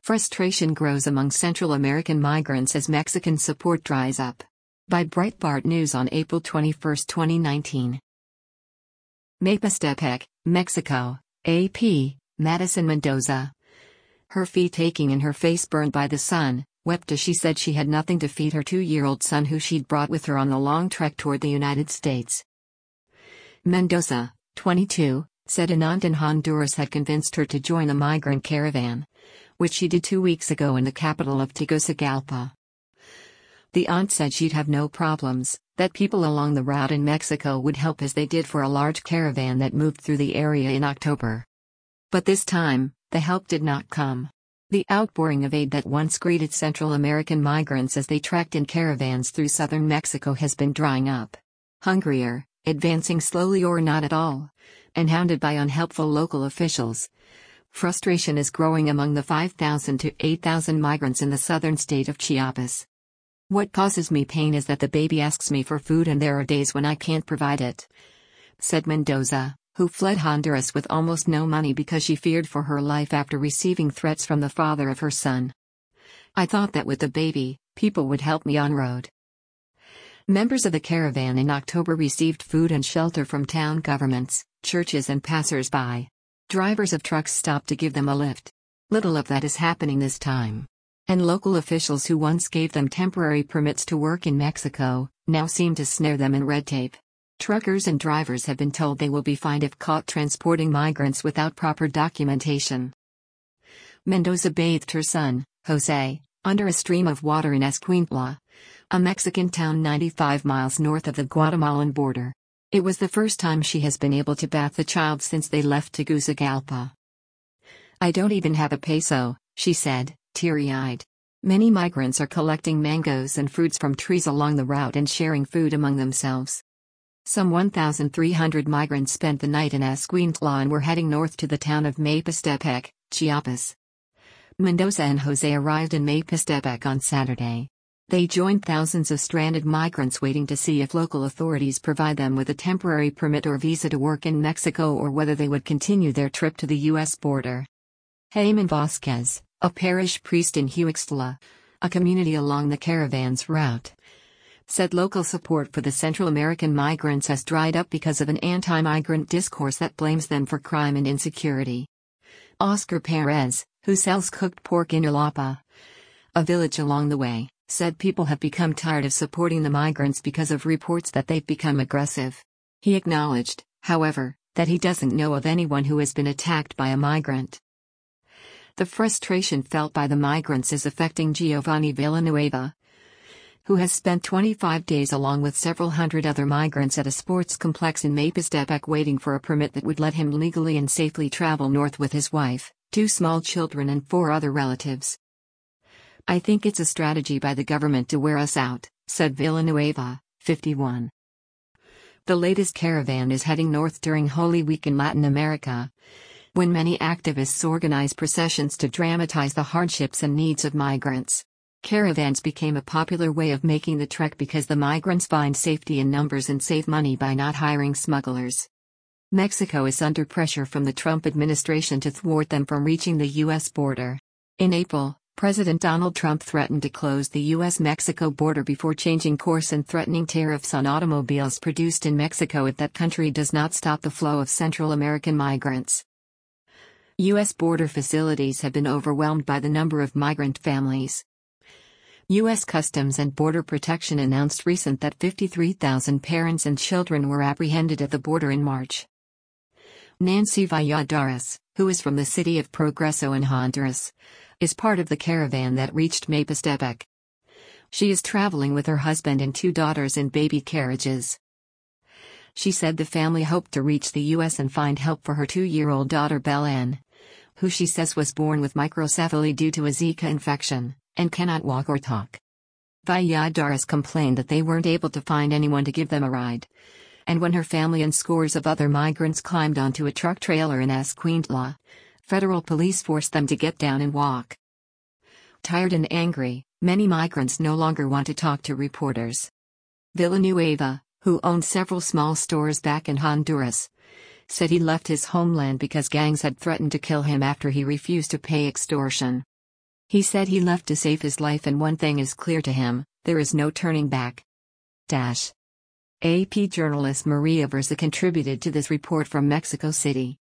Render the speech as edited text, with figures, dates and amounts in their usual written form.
Frustration grows among Central American migrants as Mexican support dries up. By Breitbart News on April 21, 2019. Mapastepec, Mexico, AP, Madison Mendoza. Her feet aching and her face burned by the sun, wept as she said she had nothing to feed her 2-year-old son who she'd brought with her on the long trek toward the United States. Mendoza, 22, said an aunt in Honduras had convinced her to join a migrant caravan, which she did 2 weeks ago in the capital of Tegucigalpa. The aunt said she'd have no problems, that people along the route in Mexico would help as they did for a large caravan that moved through the area in October. But this time, the help did not come. The outpouring of aid that once greeted Central American migrants as they trekked in caravans through southern Mexico has been drying up. Hungrier, advancing slowly or not at all, and hounded by unhelpful local officials. Frustration is growing among the 5,000 to 8,000 migrants in the southern state of Chiapas. What causes me pain is that the baby asks me for food and there are days when I can't provide it, said Mendoza, who fled Honduras with almost no money because she feared for her life after receiving threats from the father of her son. I thought that with the baby, people would help me on road. Members of the caravan in October received food and shelter from town governments, churches and passers-by. Drivers of trucks stopped to give them a lift. Little of that is happening this time. And local officials who once gave them temporary permits to work in Mexico, now seem to snare them in red tape. Truckers and drivers have been told they will be fined if caught transporting migrants without proper documentation. Mendoza bathed her son, Jose, under a stream of water in Escuintla, a Mexican town 95 miles north of the Guatemalan border. It was the first time she has been able to bath the child since they left Tegucigalpa. I don't even have a peso, she said, teary-eyed. Many migrants are collecting mangoes and fruits from trees along the route and sharing food among themselves. Some 1,300 migrants spent the night in Escuintla and were heading north to the town of Mapastepec, Chiapas. Mendoza and Jose arrived in Mapastepec on Saturday. They joined thousands of stranded migrants waiting to see if local authorities provide them with a temporary permit or visa to work in Mexico or whether they would continue their trip to the U.S. border. Heyman Vasquez, a parish priest in Huixtla, a community along the caravan's route, said local support for the Central American migrants has dried up because of an anti-migrant discourse that blames them for crime and insecurity. Oscar Perez, who sells cooked pork in Ilapa, a village along the way, said people have become tired of supporting the migrants because of reports that they've become aggressive. He acknowledged, however, that he doesn't know of anyone who has been attacked by a migrant. The frustration felt by the migrants is affecting Giovanni Villanueva, who has spent 25 days along with several hundred other migrants at a sports complex in Mapastepec waiting for a permit that would let him legally and safely travel north with his wife, 2 small children and 4 other relatives. I think it's a strategy by the government to wear us out, said Villanueva, 51. The latest caravan is heading north during Holy Week in Latin America, when many activists organize processions to dramatize the hardships and needs of migrants. Caravans became a popular way of making the trek because the migrants find safety in numbers and save money by not hiring smugglers. Mexico is under pressure from the Trump administration to thwart them from reaching the U.S. border. In April, President Donald Trump threatened to close the U.S.-Mexico border before changing course and threatening tariffs on automobiles produced in Mexico if that country does not stop the flow of Central American migrants. U.S. border facilities have been overwhelmed by the number of migrant families. U.S. Customs and Border Protection announced recently that 53,000 parents and children were apprehended at the border in March. Nancy Valladares, who is from the city of Progreso in Honduras, is part of the caravan that reached Mapastepec. She is traveling with her husband and 2 daughters in baby carriages. She said the family hoped to reach the U.S. and find help for her 2-year-old daughter Belen, who she says was born with microcephaly due to a Zika infection, and cannot walk or talk. Valladares complained that they weren't able to find anyone to give them a ride, and when her family and scores of other migrants climbed onto a truck trailer in Escuintla, federal police forced them to get down and walk. Tired and angry, many migrants no longer want to talk to reporters. Villanueva, who owned several small stores back in Honduras, said he left his homeland because gangs had threatened to kill him after he refused to pay extortion. He said he left to save his life, and one thing is clear to him: there is no turning back. AP journalist Maria Versa contributed to this report from Mexico City.